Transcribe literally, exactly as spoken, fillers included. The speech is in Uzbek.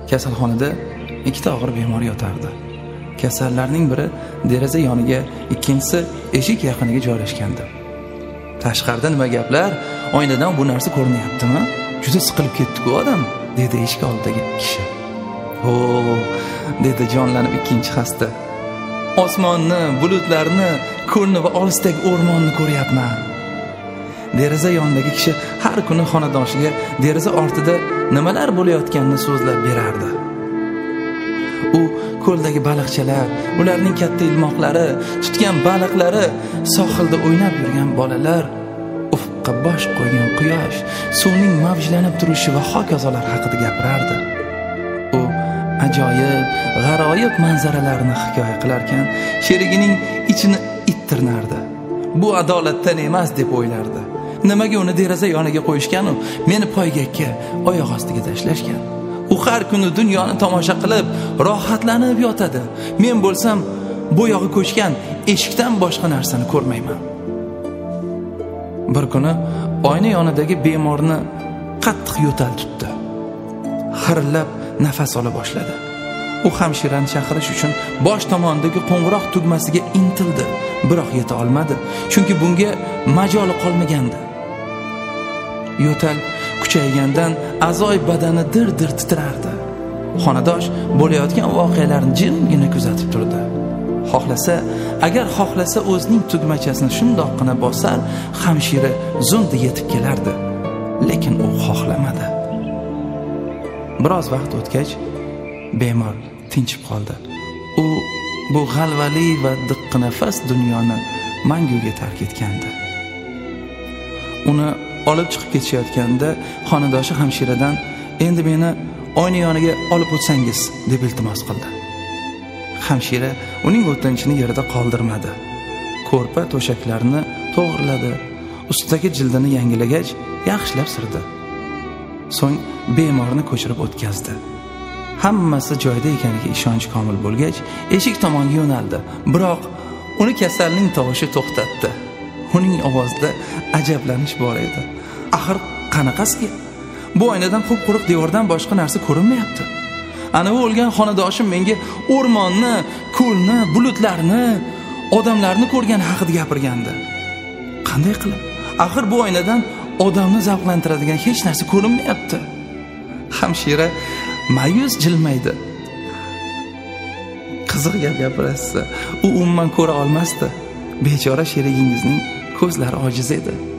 Kasalxonada ikkita og'ir bemor yotardi. Kasallarning biri deraza yoniga, ikkinchisi eshik yaqiniga joylashgandi. Tashqarida nima gaplar? Oynadan bu narsa ko'rinyaptimi? Juda siqilib ketdi-ku odam, dedi eshik oldidagi kishi. "O", dedi jonlanib ikkinchi xasta. "Osmonni, bulutlarni, ko'lni va olisdagi o'rmonni ko'ryapman." Deraza yonidagi kishi har kuni xonadoshiga deraza ortida nimalar bo'layotganini so'zlab berardi. U ko'ldagi baliqchalar, ularning katta ilmoqlari, tutgan baliqlari, sohilda o'ynab yurgan bolalar, ufqqa bosh qo'ygan quyosh, suvning mavjlanib turishi va hokazolar haqida gapirardi. U ajoyib, g'aroyib manzaralarni hikoya qilarkan, sherigining ichini ittirnardi. Bu adolatdan emas deb o'ylardi. Nimaga uni deraza yoniga qo'yishgan-u, meni poygakka, oyoq ostiga tashlashgan? U har kuni dunyoni tomosha qilib, rohatlanib yotadi. Men bo'lsam, bo'yog'i ko'chgan eshikdan boshqa narsani ko'rmayman. Bir kuni oyna yonidagi bemorni qattiq yo'tal tutdi. Xirillab nafas ola boshladi. U hamshirani chaqirish uchun bosh tomondagi qo'ng'iroq tugmasiga intildi, biroq yeta olmadi, chunki bunga majoli qolmagandi. Yo'tal kuchaygandan a'zoy badani dir-dir titrardi. Xonadosh bo'layotgan voqealarni jimgina kuzatib turdi. Xohlasa, agar xohlasa o'zining tugmachasini shundoqqina bosar, hamshira zunda yetib kelardi, lekin u xohlamadi. Biroz vaqt o'tgach, bemor tinchib qoldi. U bu g'alvali va diqqinafas dunyoni manguga tark etgandi. Uni olib chiqib ketishayotganda xonadoshi hamshiradan "Endi meni oyna yoniga olib o'tsangiz", deb iltimos qildi. Hamshira uning o'tinchini yerda qoldirmadi. Ko'rpa to'shaklarni to'g'riladi, ustidagi jildini yangilagach, yaxshilab sirdi. So'ng bemorni ko'chirib o'tkazdi. Hammasi joyida ekaniga ishonch komil bo'lgach, eshik tomonga yo'naldi. Biroq uni kasalning tovushi to'xtatdi. Uning ovozida ajablanish bor edi. Axir qanaqasiga? Bu oynadan qup-quruq devordan boshqa narsa ko'rinmayapti. Ana u o'lgan xonadoshim menga o'rmonni, ko'lni, bulutlarni, odamlarni ko'rgan haqida gapirgandi. Qanday qilib? Axir bu oynadan odamni zavqlantiradigan hech narsa ko'rinmayapti. Hamshira ma'yus jilmaydi. Qiziq gap gapirasiz. U umuman ko'ra olmasdi. Bechora sherigingizning ko'zlari ojiz edi.